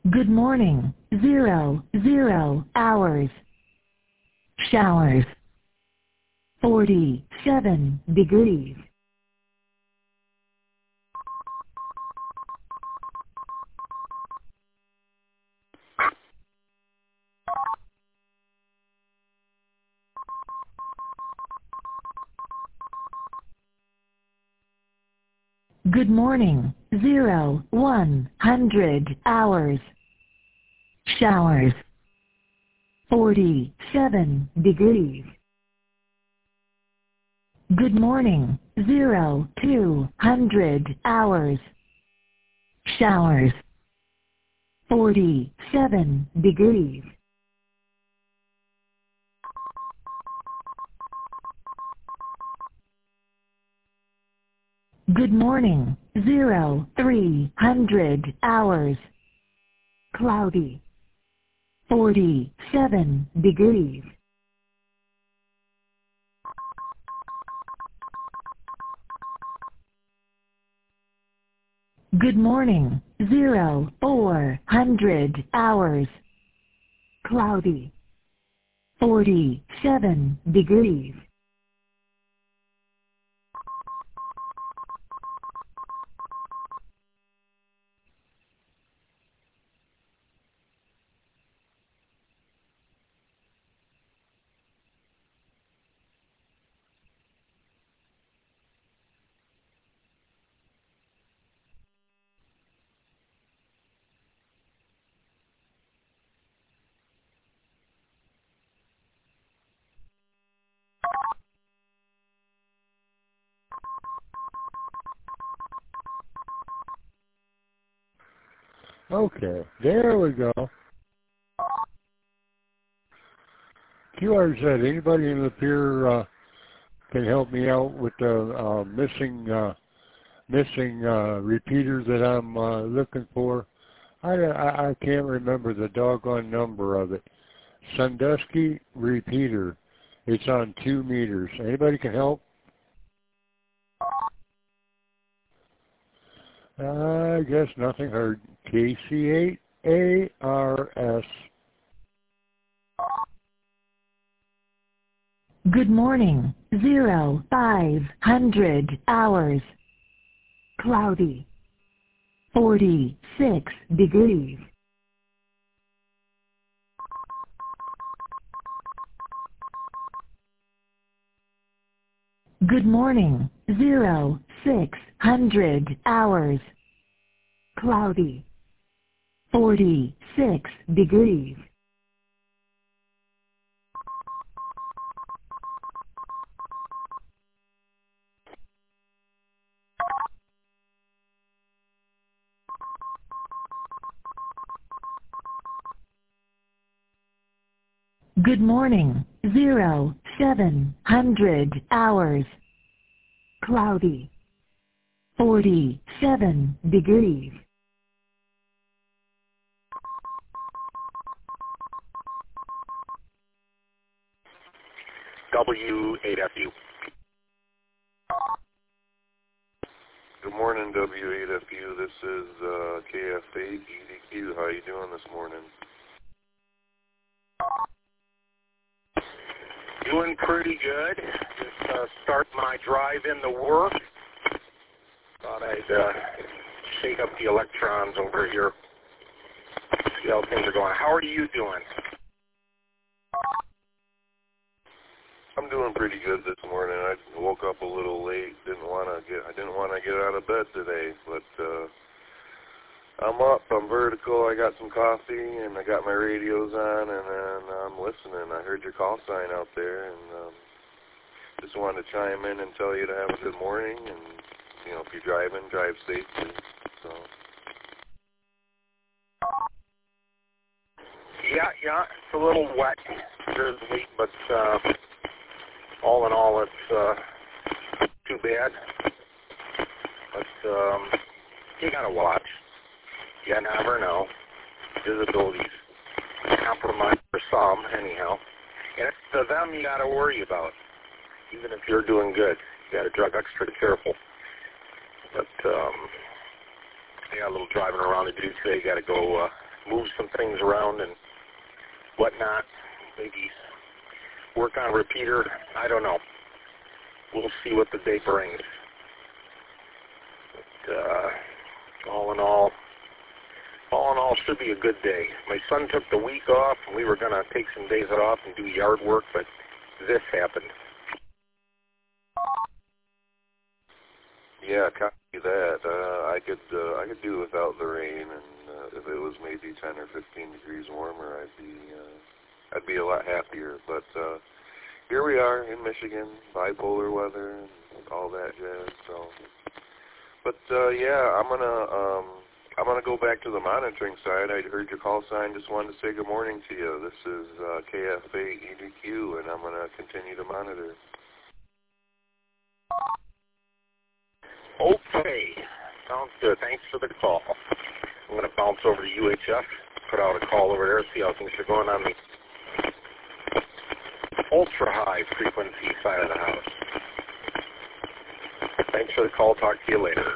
Good morning. 00 hours. Showers. 47 degrees. Good morning. 100 hours. Showers. 47 degrees. Good morning. 200 hours. Showers. 47 degrees. Good morning. 300 hours. Cloudy. 47 degrees. Good morning. 400 hours. Cloudy. 47 degrees. Okay, there we go. QRZ, anybody in the pier can help me out with the missing repeater that I'm looking for? I can't remember the doggone number of it. Sandusky repeater. It's on 2 meters. Anybody can help? I guess nothing heard. KC8ARS. Good morning. 500 hours. Cloudy. 46 degrees. Good morning. 600 hours. Cloudy. 46 degrees. Good morning. 700 hours. Cloudy. 47 degrees. W8FU. Good morning, W8FU. This is KF8 EDQ. How you doing this morning? Doing pretty good. Just start my drive into work. Thought I'd shake up the electrons over here. See how things are going. How are you doing? I'm doing pretty good this morning. I woke up a little late. I didn't want to get out of bed today, but I'm up. I'm vertical. I got some coffee and I got my radios on, and then I'm listening. I heard your call sign out there, and just wanted to chime in and tell you to have a good morning. And if you're driving, drive safely. So. Yeah. It's a little wet, drizzly, but all in all, it's too bad. But you gotta watch. You never know. Visibility's compromised for some, anyhow. And it's to them you gotta worry about. Even if you're doing good, you gotta drive extra careful. But I got a little driving around to do today. You gotta go move some things around and whatnot. Maybe work on a repeater. I don't know. We'll see what the day brings. But all in all, should be a good day. My son took the week off, and we were going to take some days off and do yard work, but this happened. Yeah, copy that. I could do without the rain, and if it was maybe 10 or 15 degrees warmer, I'd be a lot happier. But here we are in Michigan, bipolar weather and all that jazz. So, but yeah, I'm gonna go back to the monitoring side. I heard your call sign. Just wanted to say good morning to you. This is KF8 EDQ, and I'm gonna continue to monitor. Okay, sounds good. Thanks for the call. I'm going to bounce over to UHF, put out a call over there, see how things are going on the ultra-high frequency side of the house. Thanks for the call. Talk to you later.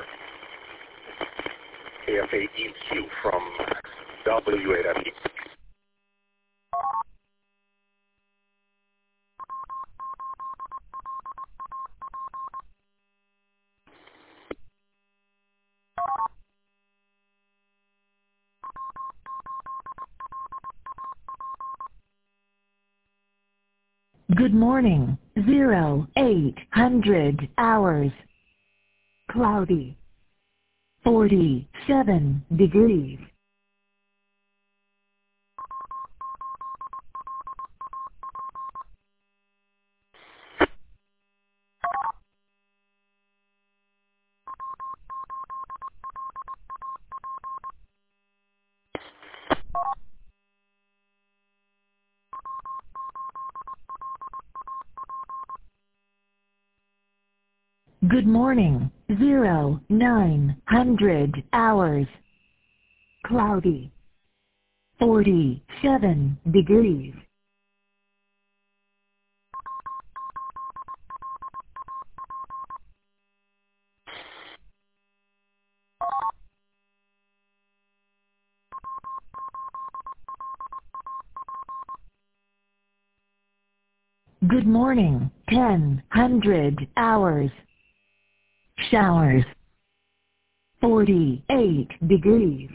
KF8EQ from W8FE. Good morning. 0800 hours. Cloudy. 47 degrees. Good morning. 0900 hours. Cloudy. 47 degrees. Good morning. 1000 hours. Showers. 48 degrees.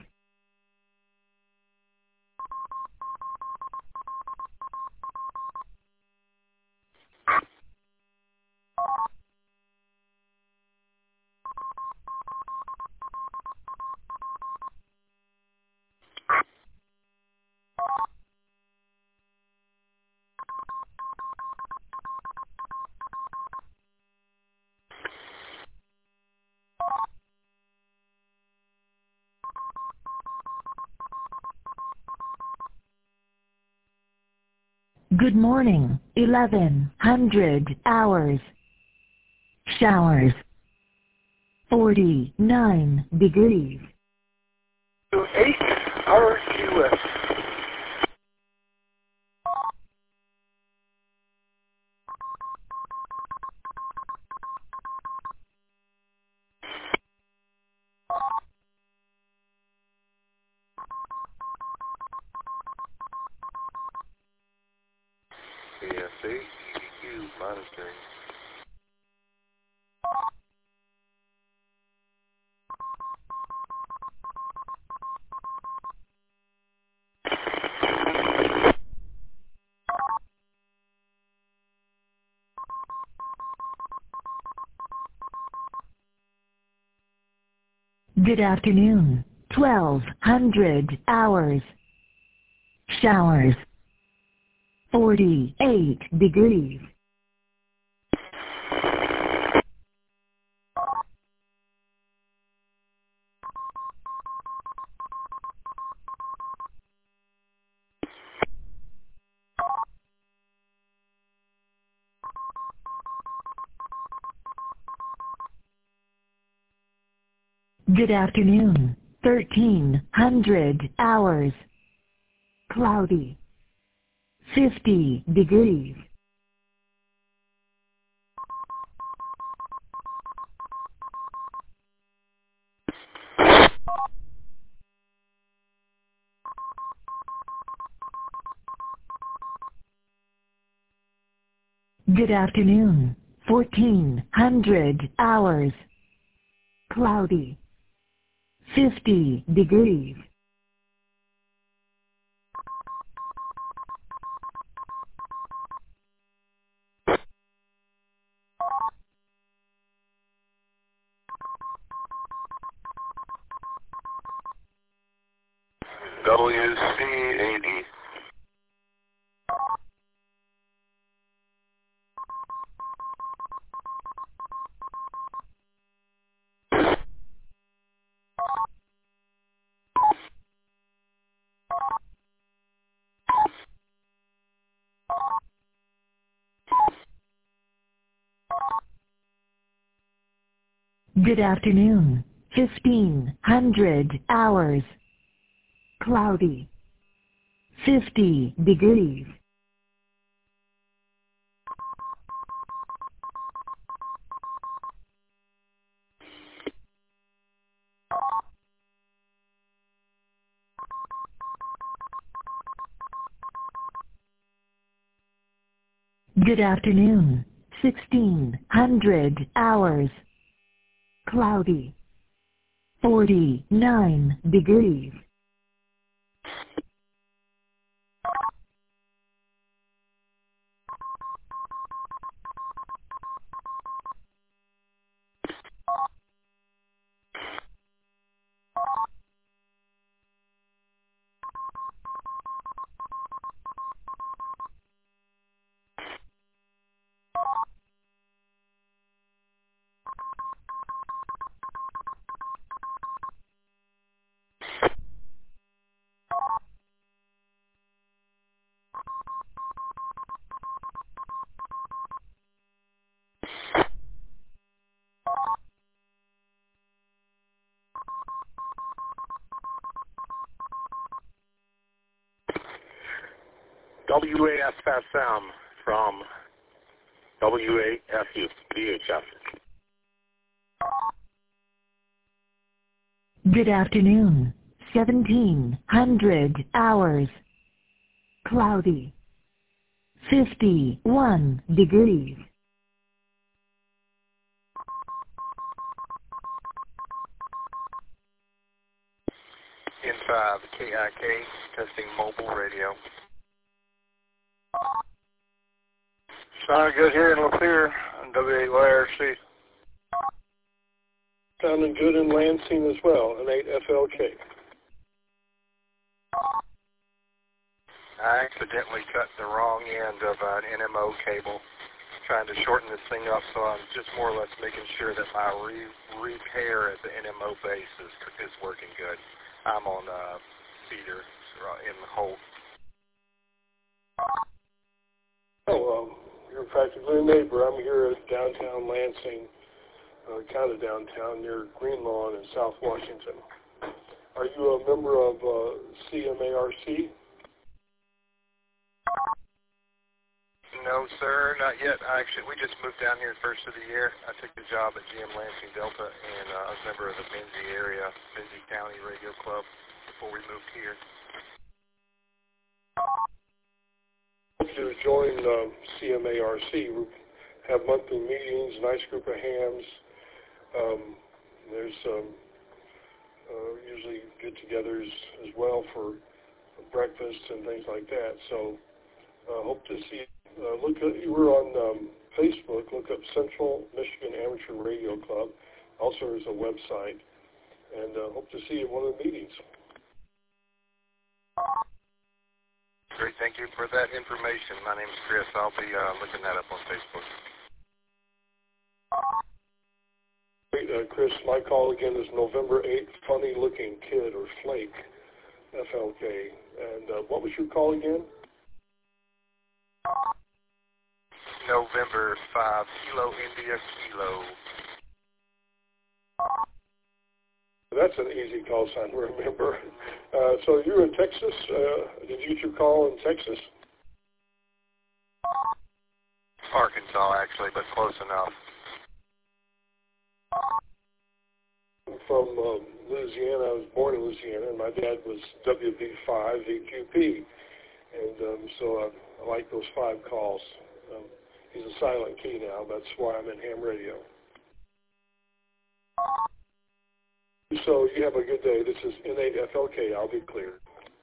Good morning. 1100 hours. Showers. 49 degrees. 8 RQS. KF8 EDQ monitoring. Good afternoon. 1200 hours. Showers. 48 degrees. Good afternoon. 1300 hours. Cloudy. 50 degrees. Good afternoon. 1400 hours. Cloudy. 50 degrees. WCAD. Good afternoon. 1500 hours. Cloudy. 50 degrees. Good afternoon. 1600 hours. Cloudy. 49 degrees. WAFSM from WAFU, VHF. Good afternoon. 1700 hours. Cloudy. 51 degrees. N5 KIK, testing mobile radio. Sounding good here in Lapeer on W8YRC. Sounding good in Lansing as well, an 8FLK. I accidentally cut the wrong end of an NMO cable, trying to shorten this thing up, so I'm just more or less making sure that my repair at the NMO base is working good. I'm on Cedar in Holt. You're practically a neighbor. I'm here at downtown Lansing, kind of downtown, near Greenlawn in South Washington. Are you a member of CMARC? No, sir, not yet. Actually, we just moved down here first of the year. I took the job at GM Lansing Delta, and I was a member of the Benzie County Radio Club before we moved here. To join CMARC, we have monthly meetings, nice group of hams. There's usually get-togethers as well for breakfast and things like that. So hope to see. We're on Facebook. Look up Central Michigan Amateur Radio Club. Also, there's a website, and hope to see you at one of the meetings. Great, thank you for that information. My name is Chris. I'll be looking that up on Facebook. Great, Chris, my call again is November 8th, Funny Looking Kid or Flake, FLK. And what was your call again? November 5, Kilo India Kilo. That's an easy call sign to remember. So you're in Texas. Did you get your call in Texas? Arkansas, actually, but close enough. I'm from Louisiana. I was born in Louisiana, and my dad was WB5 VQP. And so I like those 5 calls. He's a silent key now. That's why I'm in ham radio. So you have a good day. This is N8FLK. I'll be clear.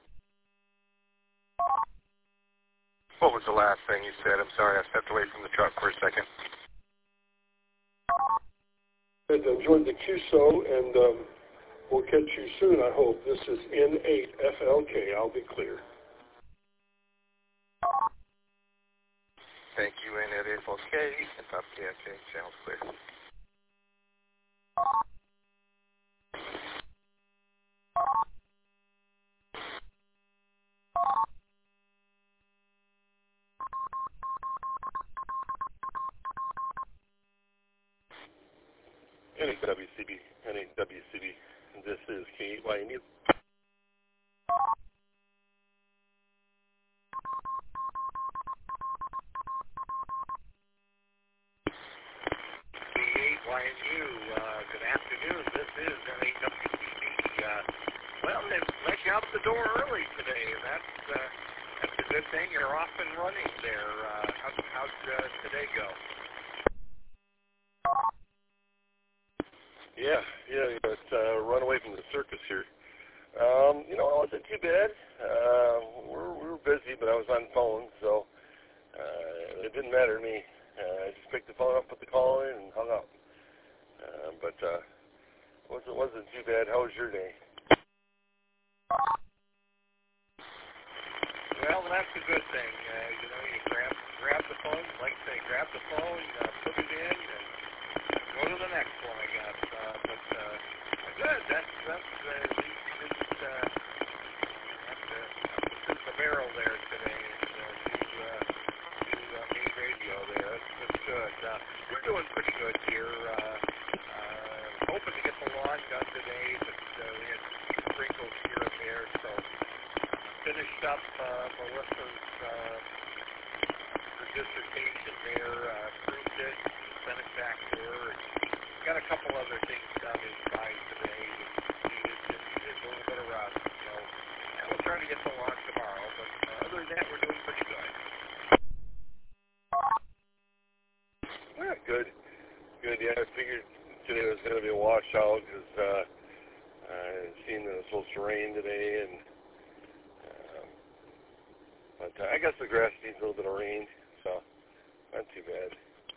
What was the last thing you said? I'm sorry, I stepped away from the truck for a second. And enjoyed the QSO, and we'll catch you soon, I hope. This is N8FLK. I'll be clear. Thank you, N8FLK. It's up KFK. Channel's clear. NHWCB. This is KY News. KYNU, good afternoon. This is NHWCB. Well, they let you out the door early today. That's a good thing. You're off and running there. How'd today go? Yeah, it's run away from the circus here. It wasn't too bad. We were busy, but I was on phone, so it didn't matter to me. I just picked the phone up, put the call in, and hung up. But it wasn't too bad. How was your day? Well, that's a good thing. You grab the phone, like I say, grab the phone, put it in, and go to the next one, I guess. Good. That's at least you didn't have the barrel there today and do main radio there. That's good. We're doing pretty good here. Hoping to get the lawn done today, but we had sprinkles here and there, so finished up Melissa's her dissertation there, proved it, sent it back to her. Got a couple other things done inside today. It's a little bit of rust, so we'll try to get the lawn tomorrow, but other than that, we're doing pretty good. Yeah, good. Yeah, I figured today was going to be a washout because I've seen that it was supposed to rain today, but I guess the grass needs a little bit of rain, so not too bad.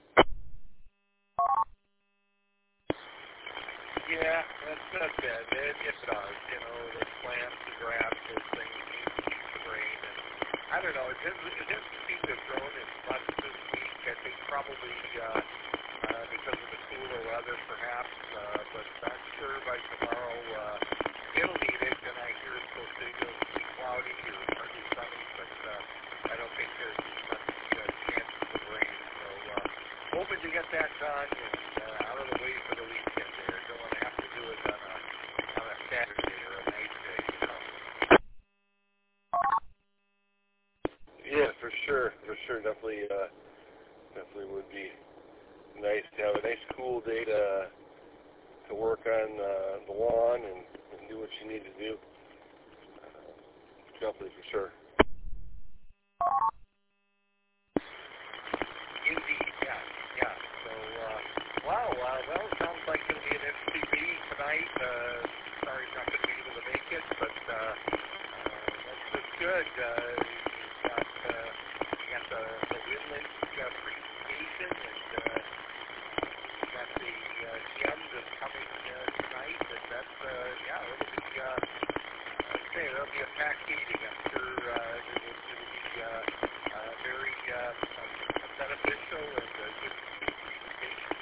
Yeah, that's not bad. It does. The plants, the grass, those things need some rain. And I don't know. It doesn't seem to have grown as much this week. I think probably because of the cooler weather, perhaps. But I'm sure by tomorrow it'll need it. And I hear it's supposed to be cloudy or partly sunny, but I don't think there's much chances of rain. So hoping to get that done and out of the way for the weekend there. Don't want to have to do it on a Saturday or a night day, Yeah, for sure. Definitely would be nice to have a nice cool day to work on the lawn and do what you need to do. Definitely, for sure. Indeed, yeah. So, wow, well, it sounds like it'll be an MCB tonight. Sorry I'm not going to be able to make it, but that's good. You got the Winland presentation, and you got the gem that's coming tonight, and that's, it'll be, there'll be a packed meeting. I'm sure it'll be very beneficial and good presentation.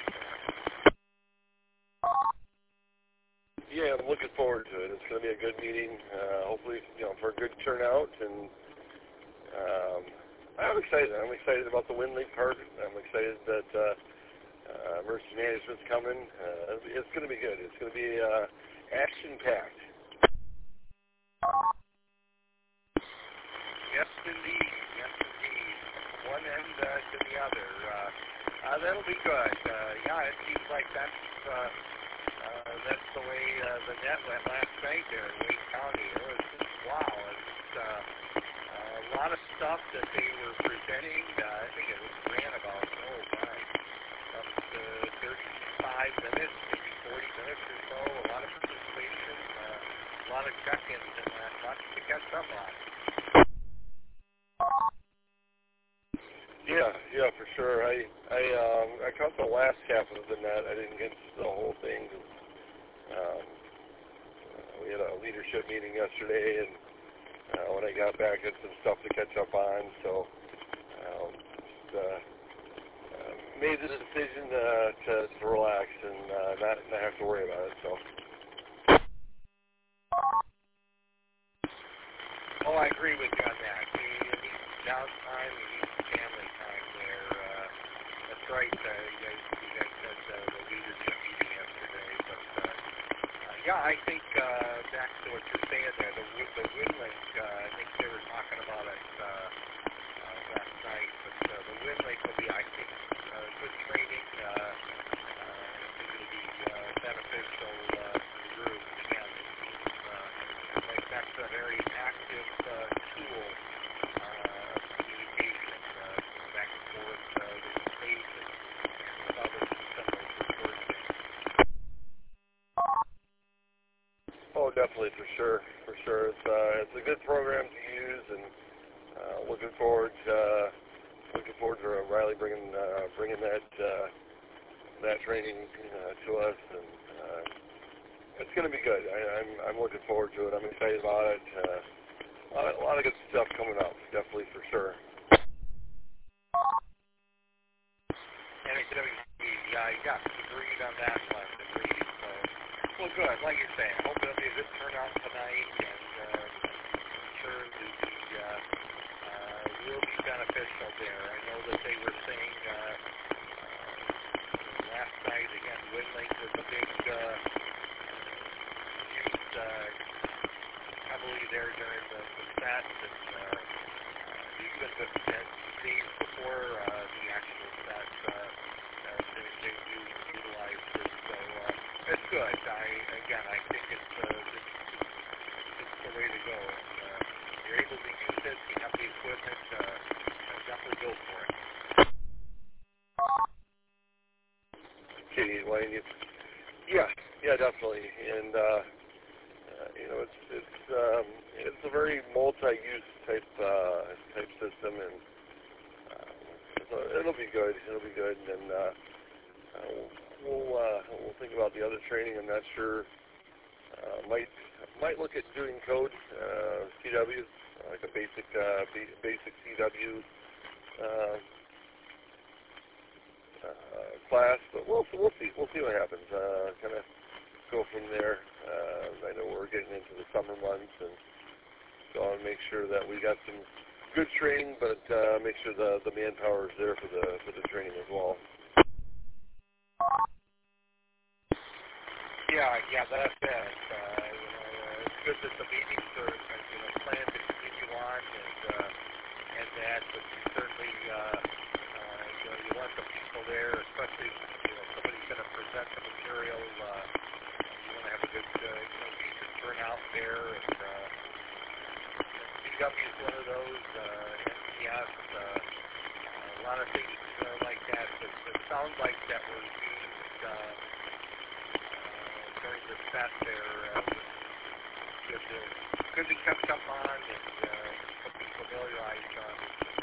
Yeah, I'm looking forward to it. It's going to be a good meeting, hopefully, for a good turnout, and I'm excited. I'm excited about the Winland part. I'm excited that emergency management's coming. It's going to be good. It's going to be action-packed. Yes, indeed. One end to the other. That'll be good. It seems like that's the way the net went last night there in Wake County. It was just, wow. It's a lot of stuff that they were presenting, I think it ran about, up to 35 minutes, maybe 40 minutes or so. A lot of participation, a lot of check-ins, and lots to catch up on. Yeah, for sure. I caught the last half of the net. I didn't get the whole thing. We had a leadership meeting yesterday, and when I got back, I had some stuff to catch up on. So made the decision to relax and not have to worry about it. So. Oh, I agree with you on that. You need downtime, you need family time there. That's right. You guys said the leadership meeting yesterday. But, yeah, I think back to what you're saying there, the WinLink, I think they were talking about it last night. But the WinLink will be, I think, good training. I think it'll be beneficial for the group. Again, that's a very active tool of communication, back and forth with the state and with others in some of those support things. Oh, definitely, for sure. It's a good program to use, and looking forward to Riley bringing that training to us, and it's going to be good. I'm looking forward to it. I'm excited about it. A lot of good stuff coming up, definitely, for sure. And yeah, agreed on that one. Agreed. So, well, good. Like you're saying, hope there'll be a good turnout tonight, and I'm sure will be beneficial there. I know that they were saying last night, again, WinLink was a big used heavily there during the set, and even the days before the actual set, they do utilize this. So it's good. I think it's the way to go. You're able to use it, you have the equipment, definitely go for it. Okay, Wayne, yeah, definitely, and it's a very multi-use type system, and so it'll be good, and we'll think about the other training. I'm not sure. Might look at doing code CW, like a basic CW class, but we'll see what happens. Kind of go from there. I know we're getting into the summer months, and so I want to make sure that we got some good training, but make sure the manpower is there for the training as well. Yeah, that's it. It's good that the meetings are planned to continue on, and that, but you certainly you want the people there, especially somebody's going to present the material. You want to have a good decent turnout there, and CW is one of those. NCS, a lot of things like that. It sounds like that were used during the set there. Good to catch up on and be familiarized on.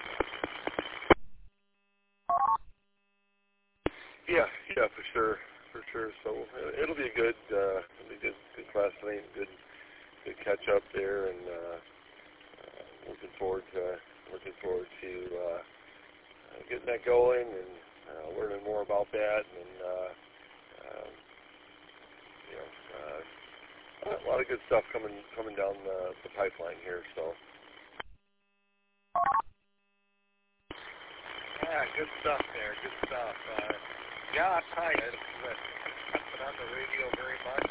Yeah, for sure. So it'll be a good class tonight, good catch up there, and looking forward to getting that going and learning more about that, and a lot of good stuff coming down the pipeline here. So. Yeah, good stuff there. Good stuff. Yeah, I'll tell you, it's been on the radio very much.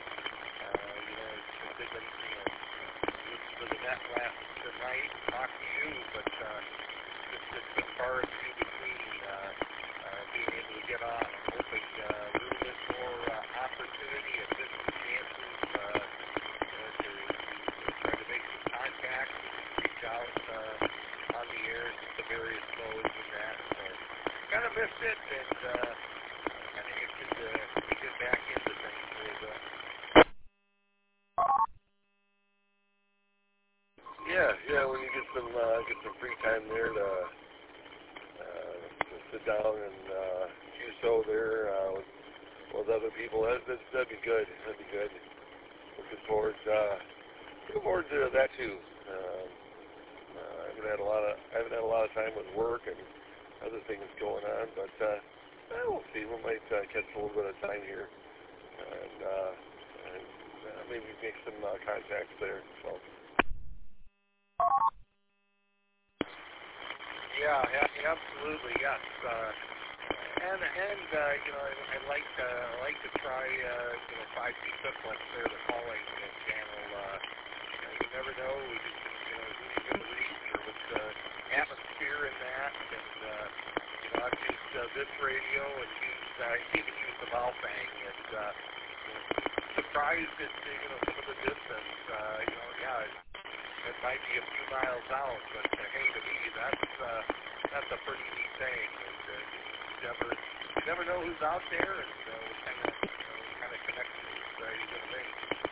It's been listen to the net last night, talk to you, but just as far as in between being able to get on, hoping a little bit more opportunity and different chances to try to make some contacts and reach out on Yeah. When you get some free time there to sit down and QSO there with other people, that'd be good. That'd be good. Looking forward to that too. I haven't had a lot of time with work and other things going on, but we'll see. We might catch a little bit of time here and maybe make some contacts there. So. Yeah, absolutely, yes. And I like to try 5G triplets there, the calling channel. You never know who's going to reach or what's the atmosphere in that. And I've used this radio and even used the Valfang, and surprised at some of the distance. It might be a few miles out, but hey, to me, that's a pretty neat thing. And, you never know who's out there, and what kind of connections you're going to make.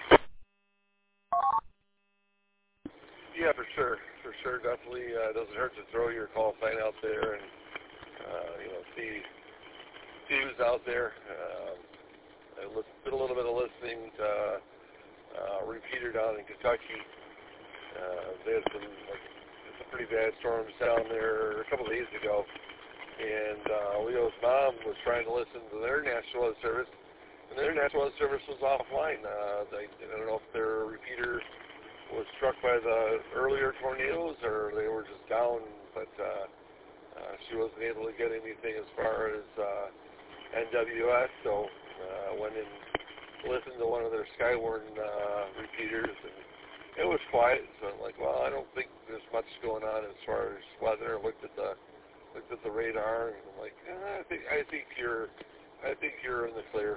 Yeah, for sure, definitely. Doesn't hurt to throw your call sign out there and see who's out there. I did a little bit of listening to Repeater down in Kentucky. They had some pretty bad storms down there a couple of days ago, and Leo's mom was trying to listen to their National Weather Service, and their National Weather Service was offline. I don't know if their repeater was struck by the earlier tornadoes or they were just down, but she wasn't able to get anything as far as NWS, so I went and listened to one of their Skywarn repeaters, and it was quiet, so I'm like, well, I don't think there's much going on as far as weather. I looked at the radar, and I'm like, I think you're in the clear.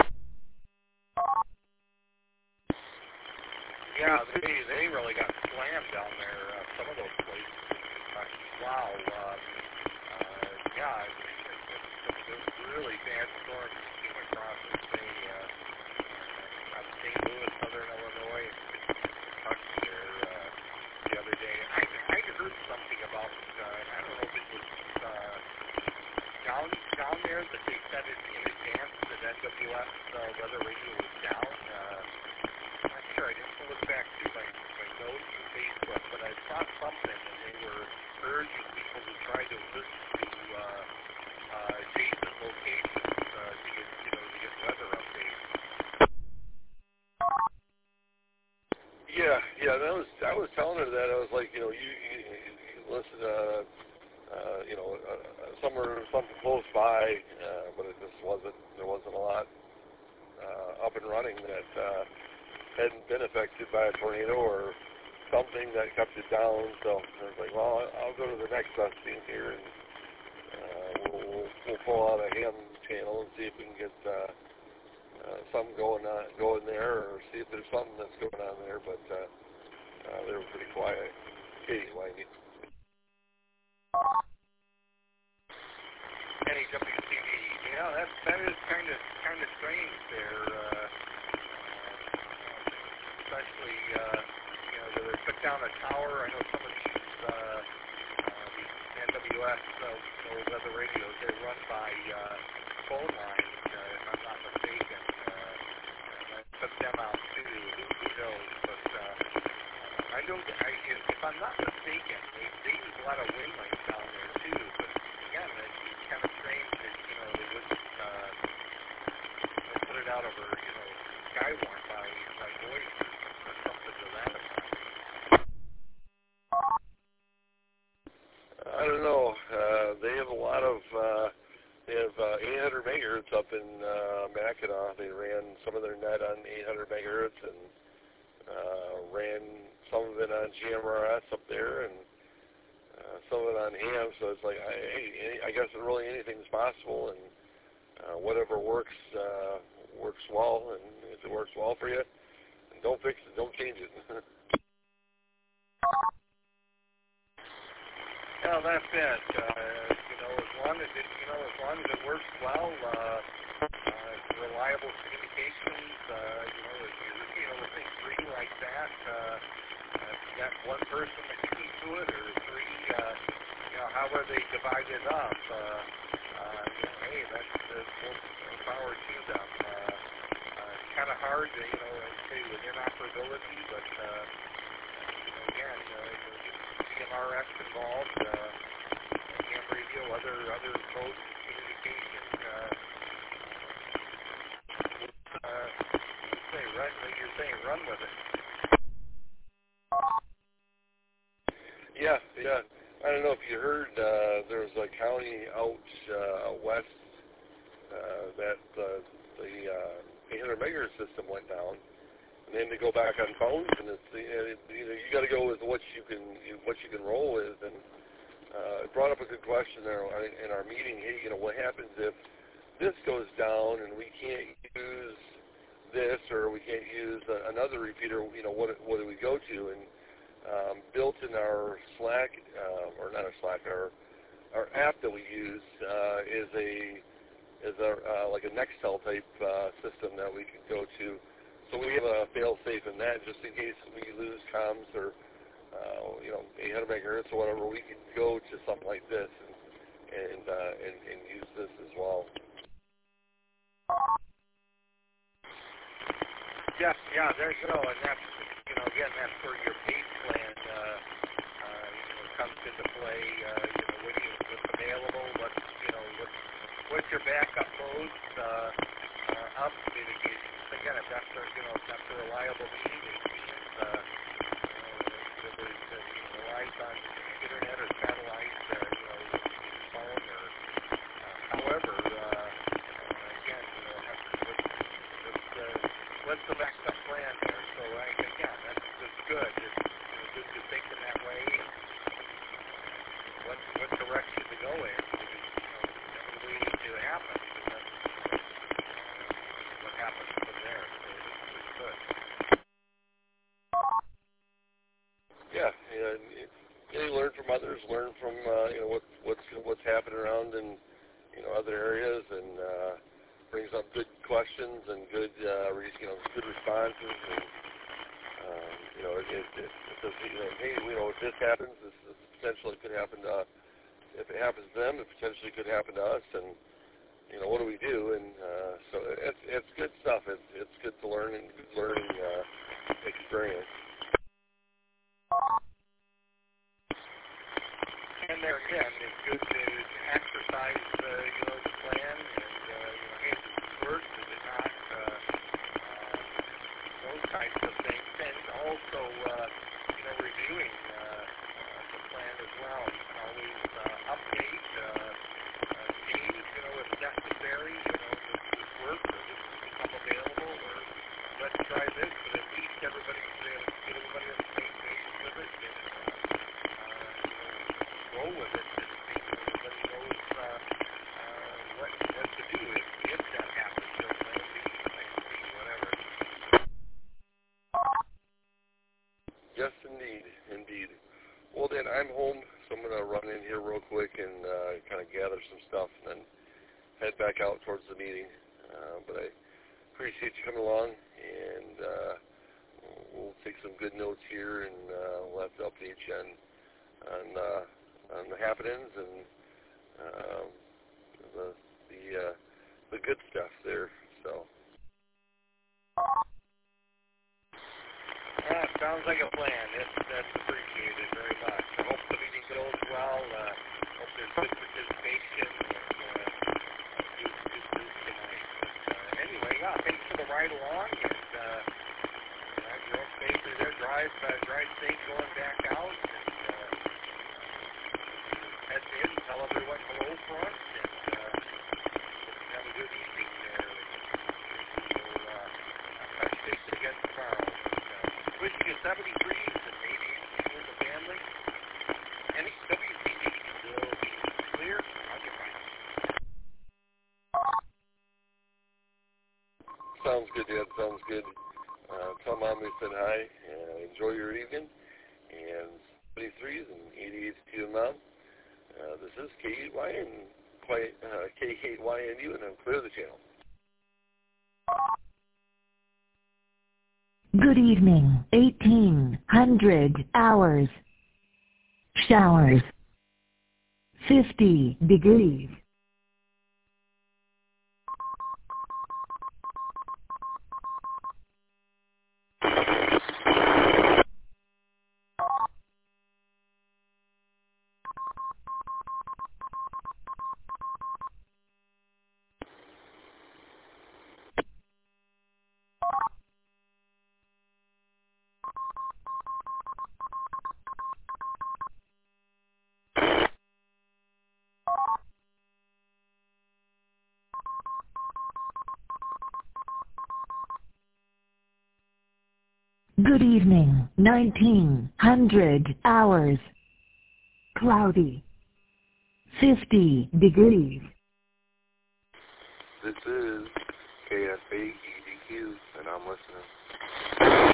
Yeah, they really got slammed down there. Some of those places. Wow. It was really bad storms that came across us. St. Louis, Southern Illinois, Kentucky there the other day. I heard something about, I don't know if it was down there that they said it in advance that NWS weather radio was down. I'm not sure. I didn't look back through my notes on Facebook, but I saw something, and they were urging people to try to listen to adjacent locations to get weather updates. Yeah. I was telling her that. I was like, you listen to, something close by, but it just wasn't. There wasn't a lot up and running that hadn't been affected by a tornado or something that kept it down. So I was like, well, I'll go to the next best thing here, and we'll pull out a ham channel and see if we can get something going there, or see if there's something that's going on there. But they were pretty quiet. Anyway. WTV, that is kind of strange there, especially where they took down a tower. I know some of these NWS weather radios, they're run by phone lines, if I'm not mistaken. I took them out too. Who knows? But I know that if I'm not mistaken, they use a lot of wavelengths down there too. But again, it's kind of strange that they wouldn't put it out over Skywarn by voice or something to that effect. I don't know. They have a lot of. They have 800 megahertz up in Mackinac. They ran some of their net on 800 megahertz and ran some of it on GMRS up there and some of it on ham. So it's like, I guess really anything's possible, and whatever works well. And if it works well for you, don't fix it, don't change it. Yeah, that's it. As long as it works well, reliable communications. With things green like that, you that one person that sees to it, or three, how are they divided up? Hey, that's more power to them. It's kind of hard to, say with interoperability, but again, CMRS involved, ham radio, other modes of communication. You're saying run with it. Yeah. I don't know if you heard, there was a county out west that the 800 megahertz system went down, and then they go back on phones, and it's you got to go with what you can roll with, and it brought up a good question there in our meeting. Hey, what happens if this goes down and we can't use this, or we can't use another repeater? What do we go to? And built in our Slack, or not our Slack, our app that we use is like a Nextel type system that we can go to. So we have a fail-safe in that, just in case we lose comms or 800 megahertz or whatever. We can go to something like this and use this as well. Yeah, there you go, and that's again, that's where your base plan comes into play. What's available, what's your backup modes, up mitigation. Again, if that's a reliable means, relies on internet or satellite, phone or however. Again, what's the backup plan there? So again, that's good. It's good to think in that way. What direction to go in? Inevitably needs to happen. What happens from there? So it's good. Yeah, you learn from others. Learn from what's happening around in other areas, and brings up good questions and good good responses. And if this happens, this potentially could happen to us. If it happens to them, it potentially could happen to us. And what do we do? And so it's good stuff. It's good to learn and good learning experience. And there again, it's good to exercise the plan, and hey, does this work? Does it not? Those types of things, and also reviewing the plan as well. You can always update, change, if necessary. Does this work? Does this become available? Or let's try this, but at least get everybody on the same page with it. And, roll with it, and everybody knows what to do if that happens. Whatever. Yes, indeed. Well, then I'm home, so I'm going to run in here real quick and kind of gather some stuff, and then head back out towards the meeting. But I appreciate you coming along, and we'll take some good notes here, and we'll have to update you on the happenings and the good stuff there. So. Yeah, sounds like a plan. That's appreciated very much. I hope the meeting goes well. Hope there's good participation. And good tonight. But, anyway, thanks for the ride along. And have your own space through there. Drive safe going back out. And head in. Tell everyone hello for us. And have a good evening there. And we'll touch base again tomorrow. Wishing you 70 degrees and maybe you and the family. Any WCD will be clear on your mind. Sounds good, Dad. Sounds good. Tell Mom we said hi. Enjoy your evening. And 73s and 88s to you, Mom. This is K8YNU, and I'm clear the channel. Good evening, 1800 hours. Showers. 50 degrees. Good evening, 1900 hours. Cloudy. 50 degrees. This is KFA EDQ, and I'm listening.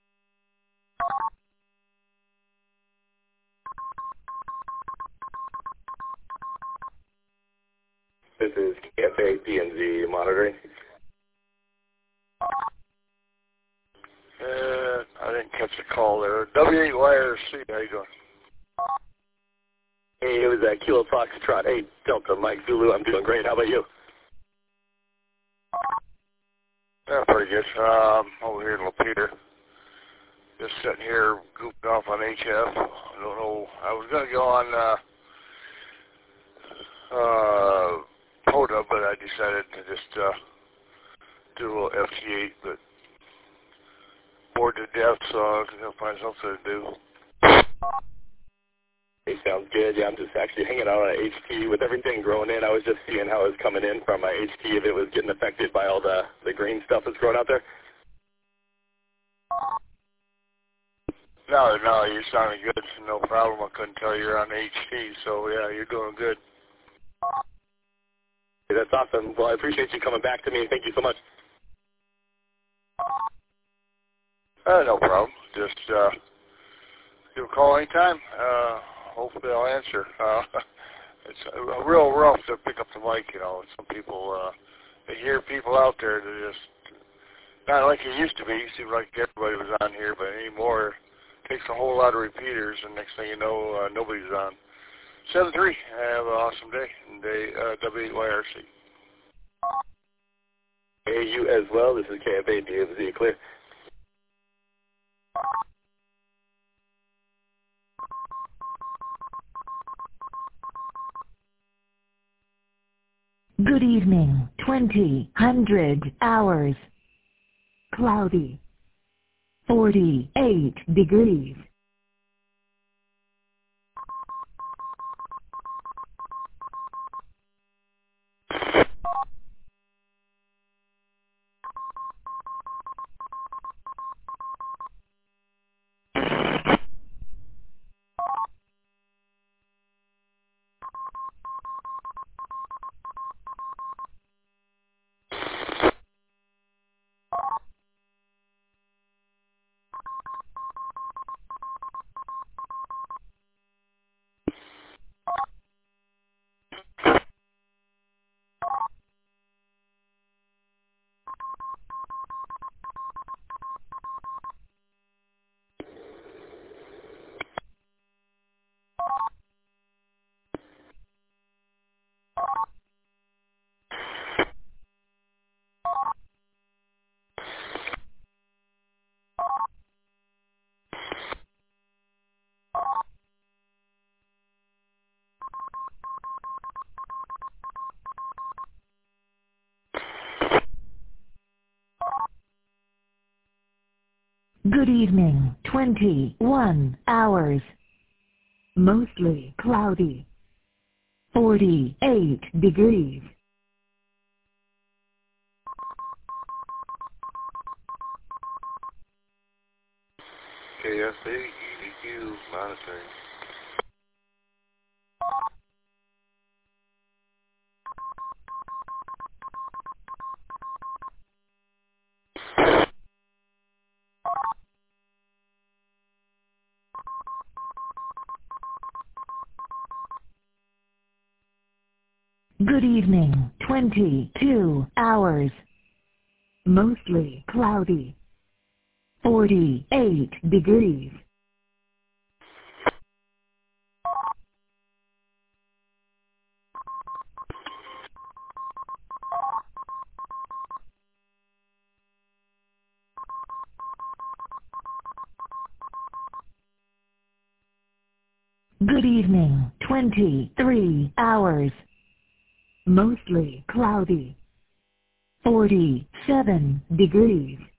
This is KFA PNZ monitoring. I didn't catch the call there. W8YRC, how you doing? Hey, it was Kilo Foxtrot 8 Delta Mike Zulu. I'm doing great. How about you? Yeah, pretty good. Over here in Lapeer. Just sitting here goofing off on HF. I don't know. I was going to go on POTA, but I decided to just do a little FT8, but bored to death, so I was going to find something to do. Hey, sounds good. Yeah, I'm just actually hanging out on a HT. With everything growing in, I was just seeing how it was coming in from my HT, if it was getting affected by all the green stuff that's growing out there. No, you're sounding good. No problem. I couldn't tell you're on HT, so yeah, you're doing good. Hey, that's awesome. Well, I appreciate you coming back to me, and thank you so much. No problem. Just give a call anytime. Hopefully I'll answer. It's real rough to pick up the mic, you know. Some people, they hear people out there that just, not like it used to be. It seemed like everybody was on here, but anymore, it takes a whole lot of repeaters, and next thing you know, nobody's on. 7-3, have an awesome day, and W8YRC. Hey, you as well. This is KFA DMZ Clear. Good evening, 2000 hours. Cloudy. 48 degrees. Good evening, 21 hours. Mostly cloudy. 48 degrees. KFA EDQ monitoring. Good evening, 22 hours. Mostly cloudy. 48 degrees. Good evening, 23 hours. Mostly cloudy. 47 degrees.